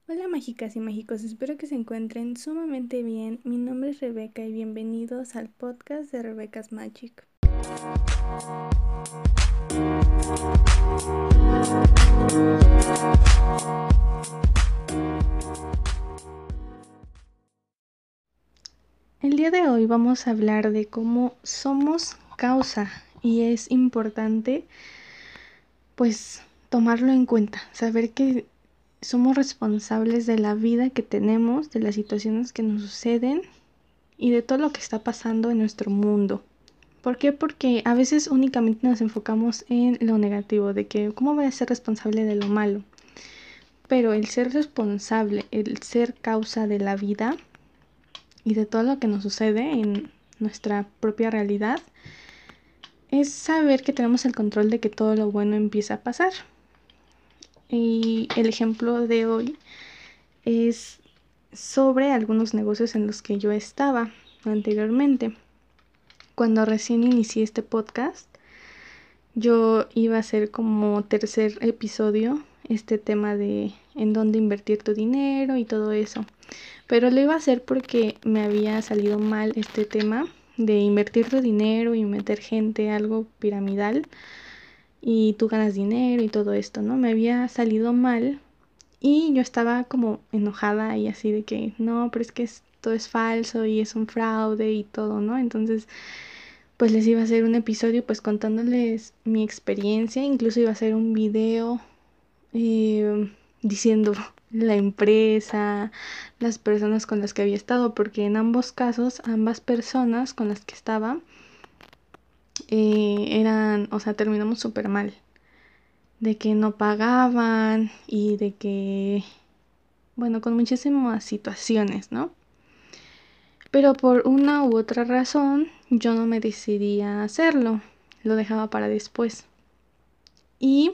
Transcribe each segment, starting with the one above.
Hola mágicas y mágicos, espero que se encuentren sumamente bien. Mi nombre es Rebeca y bienvenidos al podcast de Rebecca's Magic. El día de hoy vamos a hablar de cómo somos causa y es importante pues tomarlo en cuenta, saber que somos responsables de la vida que tenemos, de las situaciones que nos suceden y de todo lo que está pasando en nuestro mundo. ¿Por qué? Porque a veces únicamente nos enfocamos en lo negativo, de que cómo voy a ser responsable de lo malo. Pero el ser responsable, el ser causa de la vida y de todo lo que nos sucede en nuestra propia realidad, es saber que tenemos el control de que todo lo bueno empieza a pasar. Y el ejemplo de hoy es sobre algunos negocios en los que yo estaba anteriormente. Cuando recién inicié este podcast, yo iba a hacer como tercer episodio este tema de en dónde invertir tu dinero y todo eso. Pero lo iba a hacer porque me había salido mal este tema de invertir tu dinero y meter gente, algo piramidal, y tú ganas dinero y todo esto, ¿no? Me había salido mal y yo estaba como enojada y así de que no, pero es que esto es falso y es un fraude y todo, ¿no? Entonces pues les iba a hacer un episodio pues contándoles mi experiencia, incluso iba a hacer un video diciendo la empresa, las personas con las que había estado, porque en ambos casos, ambas personas con las que estaba o sea, terminamos súper mal, de que no pagaban y de que, bueno, con muchísimas situaciones, ¿no? Pero por una u otra razón yo no me decidí a hacerlo, lo dejaba para después. Y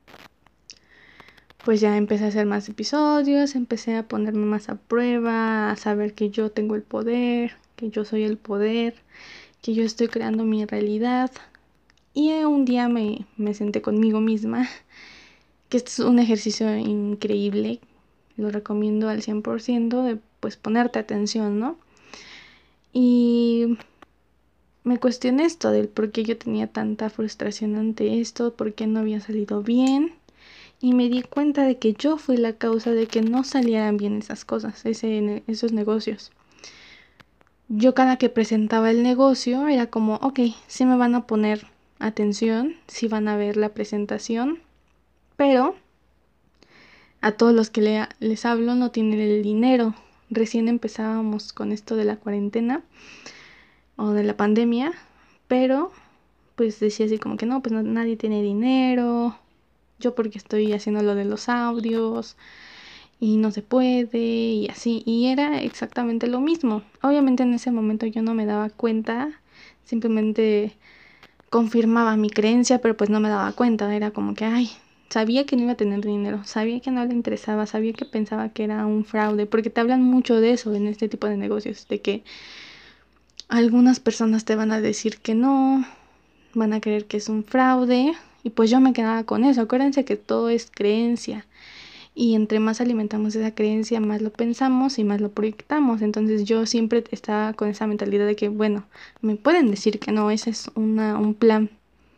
pues ya empecé a hacer más episodios, empecé a ponerme más a prueba, a saber que yo tengo el poder, que yo soy el poder, que yo estoy creando mi realidad. Y un día me senté conmigo misma, que este es un ejercicio increíble, lo recomiendo al 100% de pues ponerte atención, ¿no? Y me cuestioné esto del por qué yo tenía tanta frustración ante esto, por qué no había salido bien. Y me di cuenta de que yo fui la causa de que no salieran bien esas cosas, esos negocios. Yo cada que presentaba el negocio era como, ok, sí me van a poner atención, sí van a ver la presentación, pero a todos los que les hablo no tienen el dinero. Recién empezábamos con esto de la cuarentena o de la pandemia, pero pues decía así como que no, pues nadie tiene dinero, yo porque estoy haciendo lo de los audios y no se puede y así, y era exactamente lo mismo. Obviamente en ese momento yo no me daba cuenta, simplemente confirmaba mi creencia, pero pues no me daba cuenta, era como que, ay, sabía que no iba a tener dinero, sabía que no le interesaba, sabía que pensaba que era un fraude, porque te hablan mucho de eso en este tipo de negocios, de que algunas personas te van a decir que no, van a creer que es un fraude, y pues yo me quedaba con eso. Acuérdense que todo es creencia. Y entre más alimentamos esa creencia, más lo pensamos y más lo proyectamos. Entonces yo siempre estaba con esa mentalidad de que, bueno, me pueden decir que no, ese es un plan.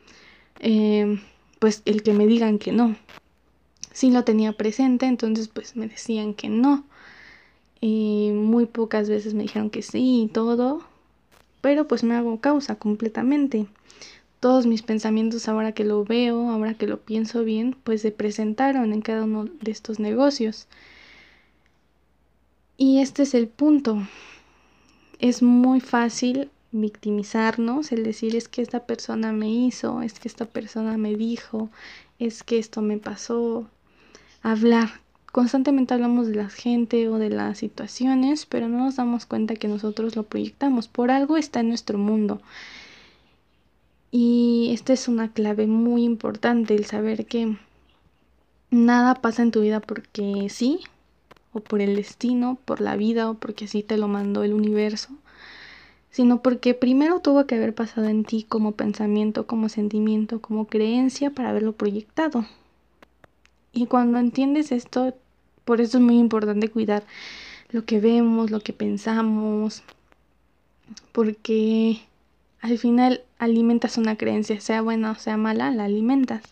Pues el que me digan que no. Sí lo tenía presente, entonces pues me decían que no. Muy pocas veces me dijeron que sí y todo. Pero pues me hago causa completamente. Todos mis pensamientos ahora que lo veo, ahora que lo pienso bien, pues se presentaron en cada uno de estos negocios. Y este es el punto. Es muy fácil victimizarnos, el decir es que esta persona me hizo, es que esta persona me dijo, es que esto me pasó. Hablar. Constantemente hablamos de la gente o de las situaciones, pero no nos damos cuenta que nosotros lo proyectamos. Por algo está en nuestro mundo. Y esta es una clave muy importante, el saber que nada pasa en tu vida porque sí, o por el destino, por la vida, o porque así te lo mandó el universo, sino porque primero tuvo que haber pasado en ti como pensamiento, como sentimiento, como creencia para haberlo proyectado. Y cuando entiendes esto, Por eso es muy importante cuidar lo que vemos, lo que pensamos, porque al final alimentas una creencia, sea buena o sea mala, la alimentas.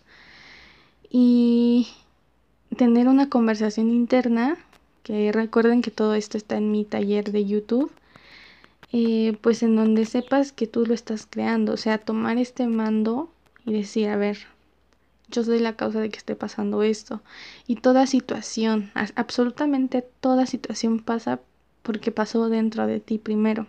Y tener una conversación interna, que recuerden que todo esto está en mi taller de YouTube, pues en donde sepas que tú lo estás creando, o sea, tomar este mando y decir, a ver, yo soy la causa de que esté pasando esto. Y toda situación, absolutamente toda situación pasa porque pasó dentro de ti primero.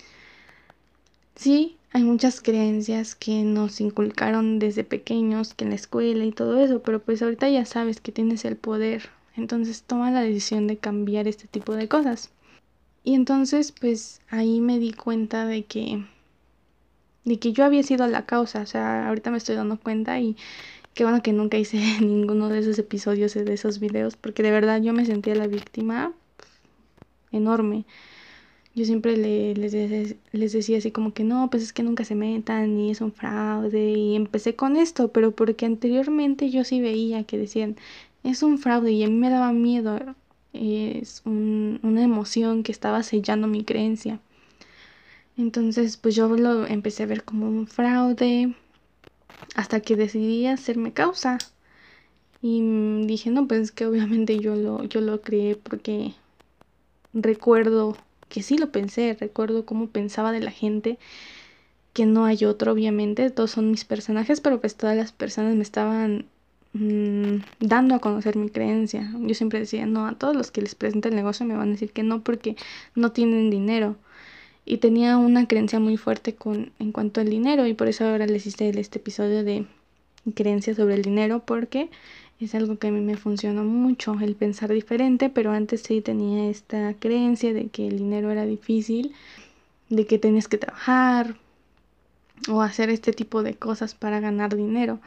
Sí, hay muchas creencias que nos inculcaron desde pequeños, que en la escuela y todo eso, pero pues ahorita ya sabes que tienes el poder, entonces toma la decisión de cambiar este tipo de cosas. Y entonces pues ahí me di cuenta de que yo había sido la causa, o sea, ahorita me estoy dando cuenta y qué bueno que nunca hice ninguno de esos episodios, de esos videos, porque de verdad yo me sentía la víctima enorme. Yo siempre les decía así como que no, pues es que nunca se metan y es un fraude. Y empecé con esto, pero porque anteriormente yo sí veía que decían es un fraude y a mí me daba miedo. Es una emoción que estaba sellando mi creencia. Entonces pues yo lo empecé a ver como un fraude hasta que decidí hacerme causa. Y dije, no, pues es que obviamente yo lo creé porque recuerdo que sí lo pensé, recuerdo cómo pensaba de la gente, que no hay otro, obviamente, todos son mis personajes, pero pues todas las personas me estaban dando a conocer mi creencia. Yo siempre decía, no, a todos los que les presente el negocio me van a decir que no porque no tienen dinero. Y tenía una creencia muy fuerte en cuanto al dinero y por eso ahora les hice este episodio de creencias sobre el dinero porque es algo que a mí me funcionó mucho, el pensar diferente, pero antes sí tenía esta creencia de que el dinero era difícil, de que tenías que trabajar o hacer este tipo de cosas para ganar dinero.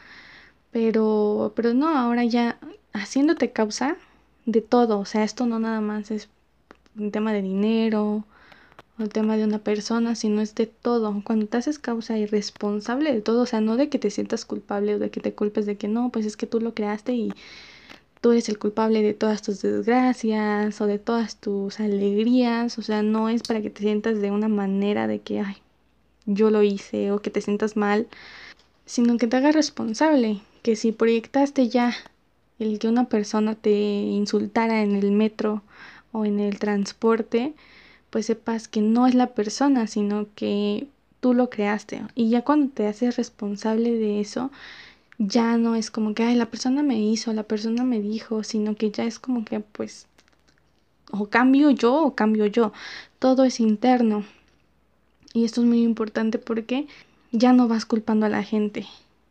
Pero no, ahora ya haciéndote causa de todo, o sea, esto no nada más es un tema de dinero o el tema de una persona, sino es de todo. Cuando te haces causa y responsable de todo, o sea, no de que te sientas culpable o de que te culpes de que no, pues es que tú lo creaste y tú eres el culpable de todas tus desgracias o de todas tus alegrías, o sea, no es para que te sientas de una manera de que, ay, yo lo hice o que te sientas mal, sino que te hagas responsable, que si proyectaste ya el que una persona te insultara en el metro o en el transporte, pues sepas que no es la persona, sino que tú lo creaste. Y ya cuando te haces responsable de eso, ya no es como que, ay, la persona me hizo, la persona me dijo, sino que ya es como que, pues, o cambio yo o cambio yo. Todo es interno. Y esto es muy importante porque ya no vas culpando a la gente.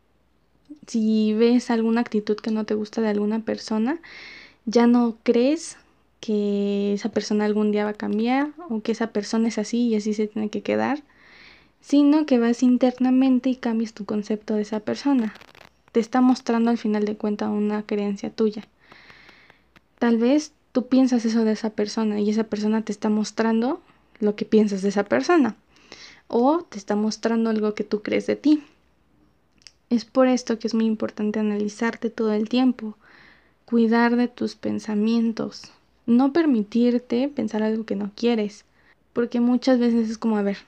Si ves alguna actitud que no te gusta de alguna persona, ya no crees que esa persona algún día va a cambiar o que esa persona es así y así se tiene que quedar, sino que vas internamente y cambias tu concepto de esa persona. Te está mostrando al final de cuentas una creencia tuya. Tal vez tú piensas eso de esa persona y esa persona te está mostrando lo que piensas de esa persona o te está mostrando algo que tú crees de ti. Es por esto que es muy importante analizarte todo el tiempo, cuidar de tus pensamientos, no permitirte pensar algo que no quieres, porque muchas veces es como, a ver,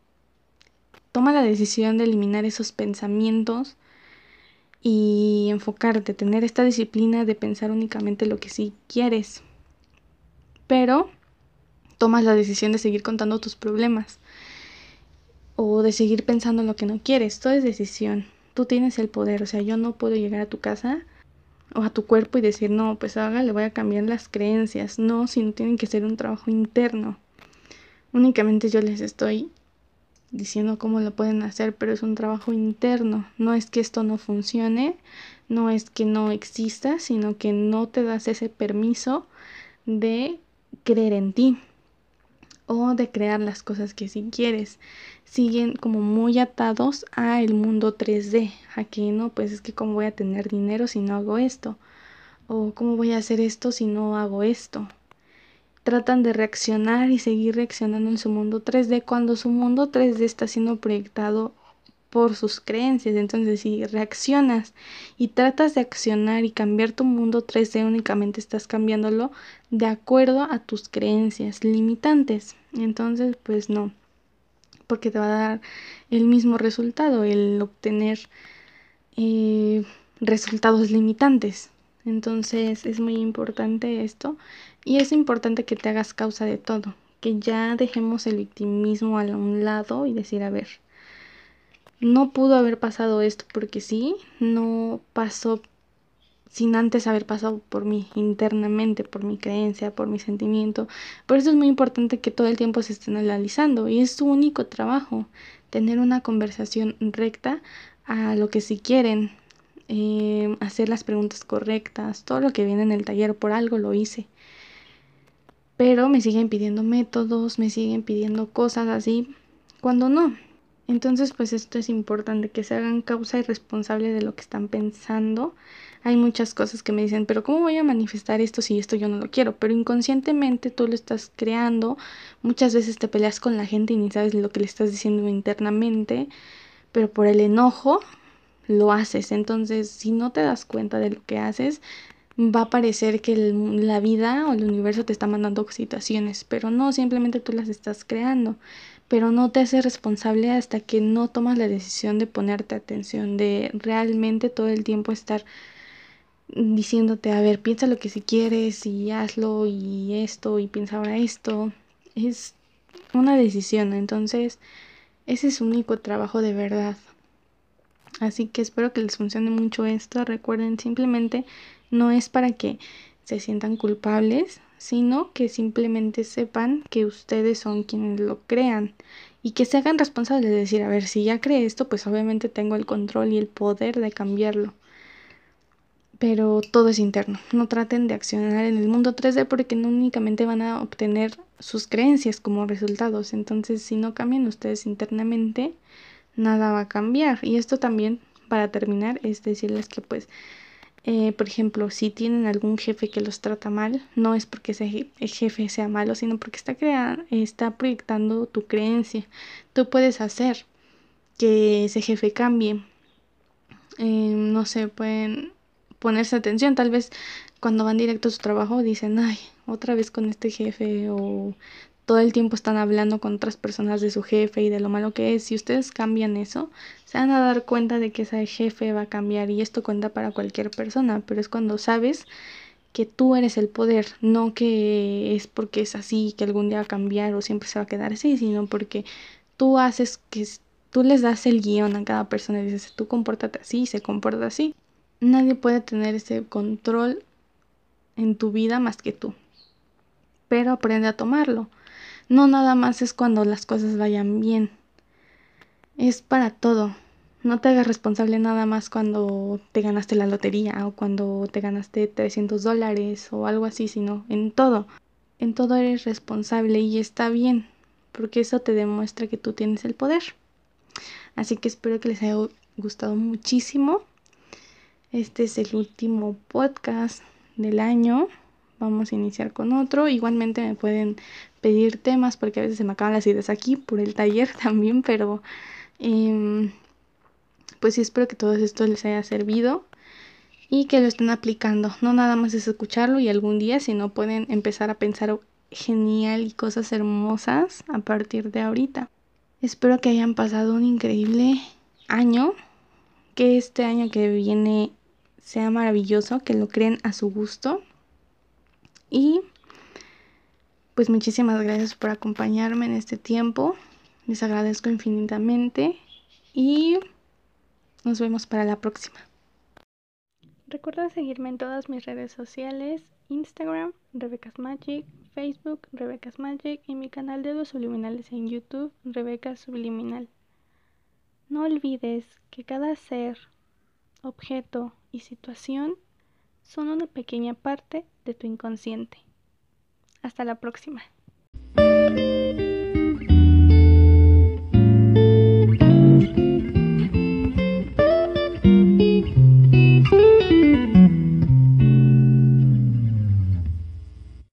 toma la decisión de eliminar esos pensamientos y enfocarte, tener esta disciplina de pensar únicamente lo que sí quieres, pero tomas la decisión de seguir contando tus problemas o de seguir pensando lo que no quieres, todo es decisión. Tú tienes el poder, o sea, yo no puedo llegar a tu casa o a tu cuerpo y decir, no, pues ahora le voy a cambiar las creencias. No, sino tienen que ser un trabajo interno. Únicamente yo les estoy diciendo cómo lo pueden hacer, pero es un trabajo interno. No es que esto no funcione, no es que no exista, sino que no te das ese permiso de creer en ti o de crear las cosas que sí quieres. Siguen como muy atados a el mundo 3D, a que no, pues es que cómo voy a tener dinero si no hago esto, o cómo voy a hacer esto si no hago esto. Tratan de reaccionar y seguir reaccionando en su mundo 3D cuando su mundo 3D está siendo proyectado por sus creencias. Entonces, si reaccionas y tratas de accionar y cambiar tu mundo 3D, únicamente estás cambiándolo de acuerdo a tus creencias limitantes. Entonces, pues no, porque te va a dar el mismo resultado, el obtener resultados limitantes. Entonces es muy importante esto, y es importante que te hagas causa de todo, que ya dejemos el victimismo a un lado y decir, a ver, no pudo haber pasado esto porque sí, no pasó sin antes haber pasado por mí internamente, por mi creencia, por mi sentimiento. Por eso es muy importante que todo el tiempo se estén analizando, y es su único trabajo, tener una conversación recta a lo que sí quieren, hacer las preguntas correctas, todo lo que viene en el taller. Por algo lo hice, pero me siguen pidiendo métodos, me siguen pidiendo cosas así, cuando no. Entonces, pues esto es importante, que se hagan causa y responsable de lo que están pensando. Hay muchas cosas que me dicen, pero ¿cómo voy a manifestar esto si esto yo no lo quiero? Pero inconscientemente tú lo estás creando. Muchas veces te peleas con la gente y ni sabes lo que le estás diciendo internamente, pero por el enojo lo haces. Entonces, si no te das cuenta de lo que haces, va a parecer que la vida o el universo te está mandando situaciones, pero no, simplemente tú las estás creando. Pero no te haces responsable hasta que no tomas la decisión de ponerte atención, de realmente todo el tiempo estar diciéndote, a ver, piensa lo que si quieres y hazlo y esto y piensa ahora esto. Es una decisión. Entonces ese es su único trabajo de verdad. Así que espero que les funcione mucho esto. Recuerden, simplemente no es para que se sientan culpables, sino que simplemente sepan que ustedes son quienes lo crean, y que se hagan responsables de decir, a ver, si ya creé esto, pues obviamente tengo el control y el poder de cambiarlo. Pero todo es interno. No traten de accionar en el mundo 3D, porque no únicamente van a obtener sus creencias como resultados. Entonces, si no cambian ustedes internamente, nada va a cambiar. Y esto también, para terminar, es decirles que pues, por ejemplo, si tienen algún jefe que los trata mal, no es porque ese jefe sea malo, sino porque está proyectando tu creencia. Tú puedes hacer que ese jefe cambie. No sé, pueden ponerse atención. Tal vez cuando van directo a su trabajo dicen, ay, otra vez con este jefe, o todo el tiempo están hablando con otras personas de su jefe y de lo malo que es. Si ustedes cambian eso, se van a dar cuenta de que ese jefe va a cambiar, y esto cuenta para cualquier persona, pero es cuando sabes que tú eres el poder, no que es porque es así que algún día va a cambiar o siempre se va a quedar así, sino porque tú haces que tú les das el guión a cada persona y dices, tú compórtate así y se comporta así. Nadie puede tener ese control en tu vida más que tú, pero aprende a tomarlo. No nada más es cuando las cosas vayan bien, es para todo. No te hagas responsable nada más cuando te ganaste la lotería o cuando te ganaste $300 o algo así, sino en todo. En todo eres responsable, y está bien, porque eso te demuestra que tú tienes el poder. Así que espero que les haya gustado muchísimo. Este es el último podcast del año. Vamos a iniciar con otro. Igualmente me pueden pedir temas, porque a veces se me acaban las ideas aquí por el taller también, pero pues sí, espero que todo esto les haya servido y que lo estén aplicando. No nada más es escucharlo y algún día, sino pueden empezar a pensar genial y cosas hermosas a partir de ahorita. Espero que hayan pasado un increíble año, que este año que viene sea maravilloso, que lo creen a su gusto. Y pues muchísimas gracias por acompañarme en este tiempo. Les agradezco infinitamente y nos vemos para la próxima. Recuerda seguirme en todas mis redes sociales: Instagram, Rebecca's Magic, Facebook, Rebecca's Magic, y mi canal de Duos Subliminales en YouTube, Rebeca Subliminal. No olvides que cada ser, objeto y situación son una pequeña parte de tu inconsciente. Hasta la próxima.